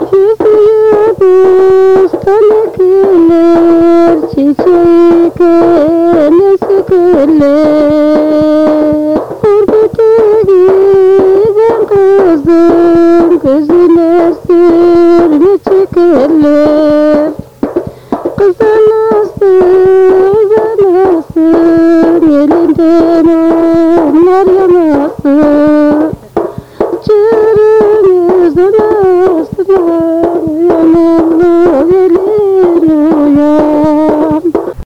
Yüzüyor bostanlıklar, çiçeğine sıkırlar. Orbata giden kızım, gözüne sürme çekerler.